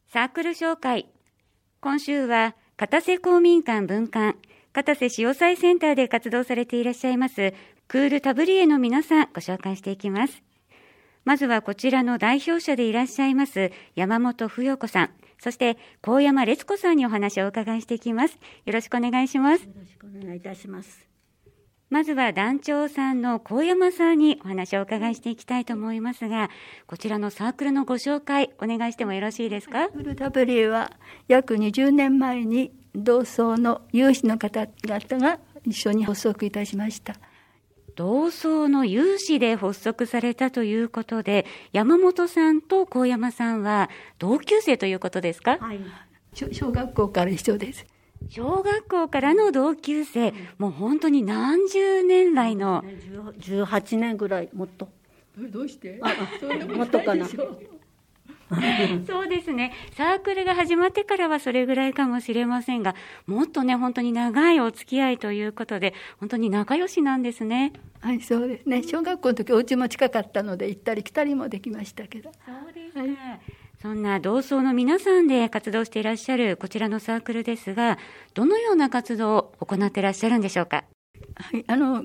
サークル紹介。今週は片瀬公民館分館片瀬潮祭センターで活動されていらっしゃいますクールタブリエの皆さんご紹介していきます。まずはこちらの代表者でいらっしゃいます山本芙代子さん、そして高山烈子さんにお話をお伺いしていきます。よろしくお願いします。 よろしくお願いいたします。 まずは団長さんの高山さんにお話をお伺いしていきたいと思いますが、こちらのサークルのご紹介お願いしてもよろしいですか。 クールタブリエは約20年前に同窓の有志の方々が一緒に発足いたしました。 同窓の有志で発足されたということで、山本さんと高山さんは同級生ということですか。 はい、小学校から一緒です。 小学校からの同級生、もう本当に何十年来の。 18年ぐらい、もっと。 どうしてもっとかな。 そうですね。サークルが始まってからはそれぐらいかもしれませんが、もっとね、本当に長いお付き合いということで、本当に仲良しなんですね。 はい、そうですね。小学校の時お家も近かったので行ったり来たりもできましたけど。 そうですね。はい、そんな同窓の皆さんで活動していらっしゃるこちらのサークルですが、どのような活動を行っていらっしゃるんでしょうか。 はい、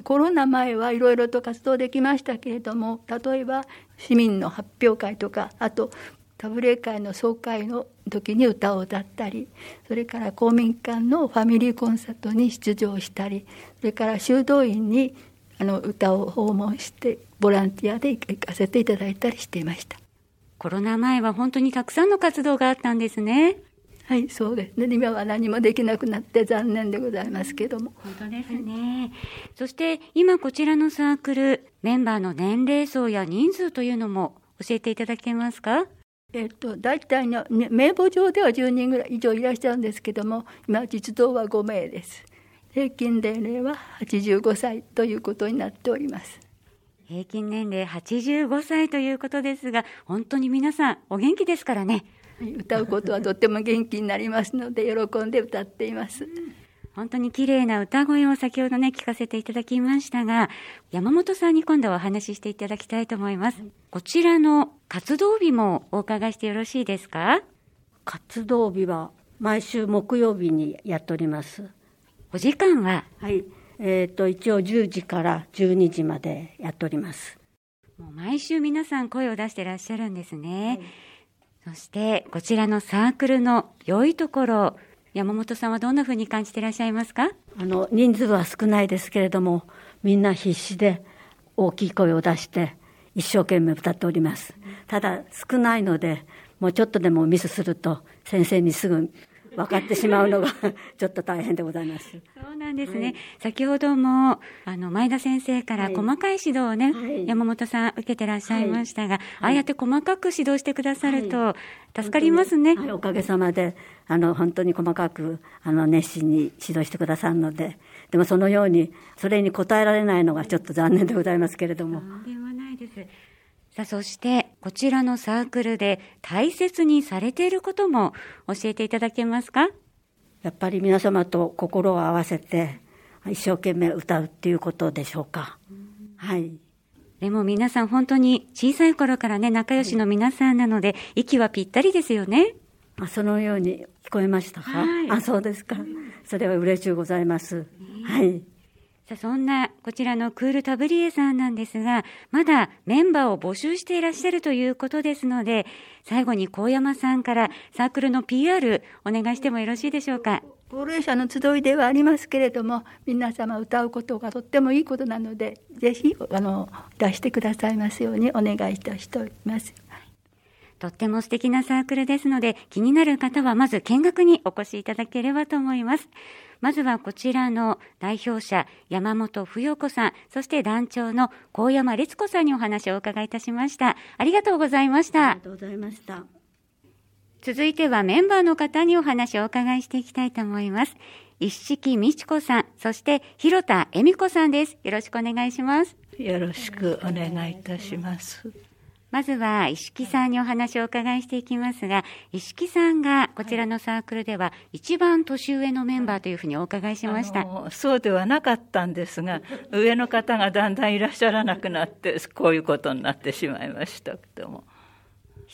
コロナ前はいろいろと活動できましたけれども、例えば市民の発表会とか、あとタブレ会の総会の時に歌を歌ったり、それから公民館のファミリーコンサートに出場したり、それから修道院に歌を訪問してボランティアで行かせていただいたりしていました。 コロナ前は本当にたくさんの活動があったんですね。 はい、そうですね。今は何もできなくなって残念でございますけども。 本当ですね。はい、そして今こちらのサークル、メンバーの年齢層や人数というのも教えていただけますか。 大体の、名簿上では10人ぐらい以上いらっしゃるんですけども、今実動は5名です。平均年齢は85歳ということになっております。 平均年齢85歳ということですが、本当に皆さんお元気ですからね。 歌うことはとっても元気になりますので喜んで歌っています。 本当に綺麗な歌声を先ほどね聞かせていただきましたが、山本さんに今度はお話ししていただきたいと思います。こちらの活動日もお伺いしてよろしいですか。 活動日は毎週木曜日にやっております。 お時間は、 はい、一応10時から12時までやっております。 もう毎週皆さん声を出してらっしゃるんですね。はい、そしてこちらのサークルの良いところ、山本さんはどんなふうに感じていらっしゃいますか。 人数は少ないですけれども、みんな必死で大きい声を出して一生懸命歌っております。ただ少ないので、もうちょっとでもミスすると先生にすぐ分かってしまうのがちょっと大変でございます。 そうなんですね。はい、先ほども前田先生から細かい指導をね、はい、山本さん受けてらっしゃいましたが、はい、ああやって細かく指導してくださると助かりますね。 はい、おかげさまで本当に細かく熱心に指導してくださるので、でもそのようにそれに応えられないのがちょっと残念でございますけれども。 とんでもないです。さあ、そしてこちらのサークルで大切にされていることも教えていただけますか。 やっぱり皆様と心を合わせて一生懸命歌うっていうことでしょうか。はい。 でも皆さん本当に小さい頃からね仲良しの皆さんなので、息はぴったりですよね。 そのように聞こえましたか。はい、そうですか。それは嬉しゅうございます。はい。 さあ、そんなこちらのクールタブリエさんなんですが、まだメンバーを募集していらっしゃるということですので、最後に高山さんからサークルの PR お願いしてもよろしいでしょうか。 高齢者の集いではありますけれども、皆様歌うことがとってもいいことなので、ぜひ出してくださいますようにお願いいたしております。 とっても素敵なサークルですので、気になる方はまず見学にお越しいただければと思います。まずはこちらの代表者、山本芙代子さん、そして団長の高山烈子さんにお話をお伺いいたしました。ありがとうございました。 ありがとうございました。 続いてはメンバーの方にお話をお伺いしていきたいと思います。一色美智子さん、そして広田恵美子さんです。よろしくお願いします。 よろしくお願いいたします。 まずは石木さんにお話をお伺いしていきますが、石木さんがこちらのサークルでは一番年上のメンバーというふうにお伺いしました。 そうではなかったんですが、上の方がだんだんいらっしゃらなくなってこういうことになってしまいましたけども、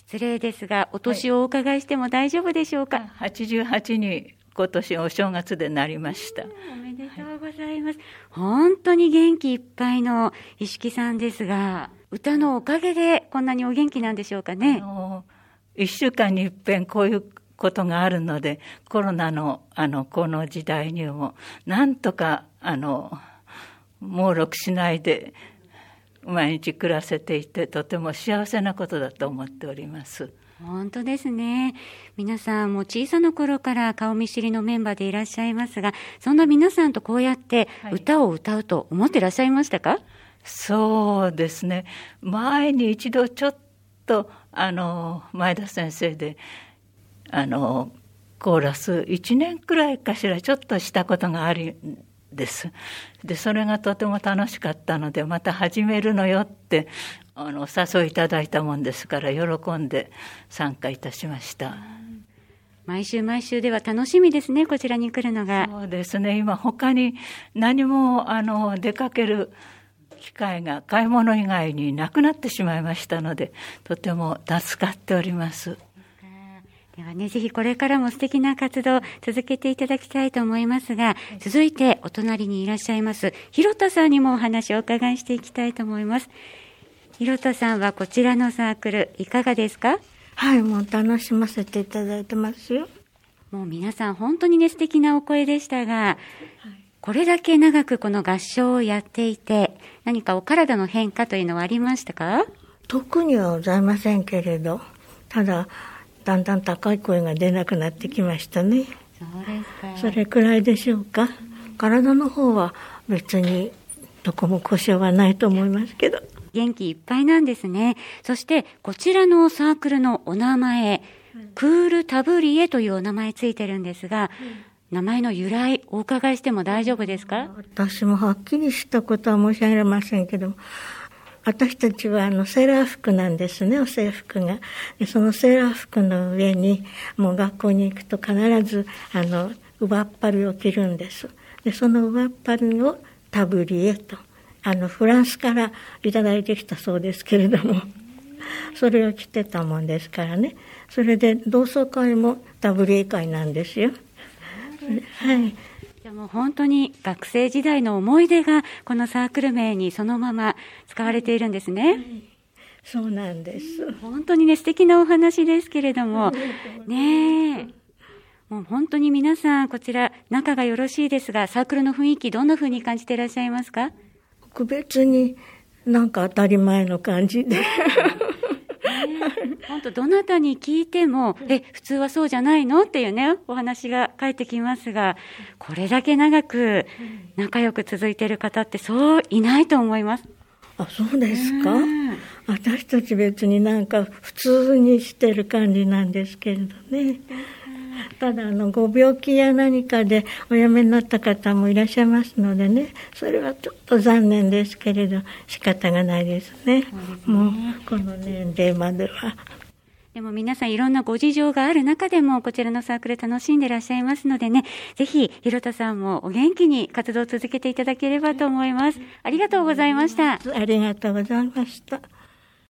失礼ですが、お年をお伺いしても大丈夫でしょうか。 88に今年お正月でなりました。 おめでとうございます。本当に元気いっぱいの石木さんですが、歌のおかげでこんなにお元気なんでしょうかね。 1週間に一遍こういうことがあるので、コロナのこの時代にもなんとか猛録しないで毎日暮らせていて、とても幸せなことだと思っております。 本当ですね。皆さんも小さな頃から顔見知りのメンバーでいらっしゃいますが、そんな皆さんとこうやって歌を歌うと思っていらっしゃいましたか？ そうですね。前に一度ちょっと前田先生でコーラス1年くらいかしらちょっとしたことがありです。でそれがとても楽しかったので、また始めるのよってお誘いいただいたもんですから、喜んで参加いたしました。 毎週毎週では楽しみですね、こちらに来るのが。 そうですね。今他に何も出かける機会が買い物以外になくなってしまいましたので、とても助かっております。 ではね、ぜひこれからも素敵な活動を続けていただきたいと思いますが、続いてお隣にいらっしゃいます広田さんにもお話をお伺いしていきたいと思います。広田さんはこちらのサークルいかがですか？ はい、もう楽しませていただいてますよ。 もう皆さん本当にね、素敵なお声でしたが、これだけ長くこの合唱をやっていて、何かお体の変化というのはありましたか？ 特にはございませんけれど、ただだんだん高い声が出なくなってきましたね。 そうですか。 それくらいでしょうか。体の方は別にどこも故障はないと思いますけど。 元気いっぱいなんですね。そしてこちらのサークルのお名前、クールタブリエというお名前ついてるんですが、名前の由来お伺いしても大丈夫ですか？ 私もはっきりしたことは申し上げませんけども、私たちはセーラー服なんですね、お制服が。でそのセーラー服の上にもう学校に行くと必ず上っぱりを着るんです。でその上っぱりをタブリエとフランスからいただいてきたそうですけれども、それを着てたもんですからね。それで同窓会もタブリエ会なんですよ。はい。 じゃあもう本当に学生時代の思い出がこのサークル名にそのまま使われているんですね。はい、 そうなんです。 本当にね、素敵なお話ですけれども、ねえ。もう本当に皆さんこちら仲がよろしいですが、サークルの雰囲気どんな風に感じていらっしゃいますか？ 特別になんか当たり前の感じで。 本当どなたに聞いても普通はそうじゃないのっていうねお話が返ってきますが、これだけ長く仲良く続いている方ってそういないと思います。 あ、そうですか？私たち別になんか普通にしてる感じなんですけれどね。ただご病気や何かでお辞めになった方もいらっしゃいますのでね、それはちょっと残念ですけれど仕方がないですね。もうこの年齢までは。 でも皆さんいろんなご事情がある中でもこちらのサークル楽しんでいらっしゃいますのでね、ぜひ広田さんもお元気に活動を続けていただければと思います。ありがとうございました。 ありがとうございました。